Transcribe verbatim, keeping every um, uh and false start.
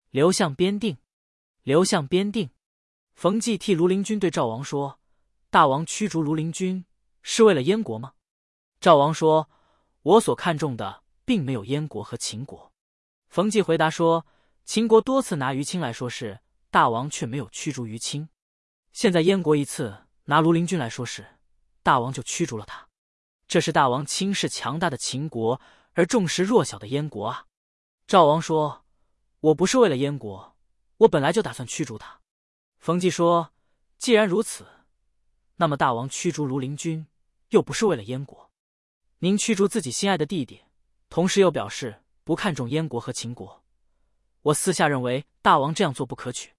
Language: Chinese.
刘向边定，刘向边定。冯骥替庐陵君对赵王说：“大王驱逐庐陵君，是为了燕国吗？”赵王说：“我所看重的并没有燕国和秦国。”冯骥回答说：“秦国多次拿于卿来说事，大王却没有驱逐于卿。现在燕国一次拿庐陵君来说事，大王就驱逐了他。这是大王轻视强大的秦国，而重视弱小的燕国啊。”赵王说：“我不是为了燕国，我本来就打算驱逐他。”冯骥说：“既然如此，那么大王驱逐庐陵君，又不是为了燕国。您驱逐自己心爱的弟弟，同时又表示不看重燕国和秦国。我私下认为大王这样做不可取。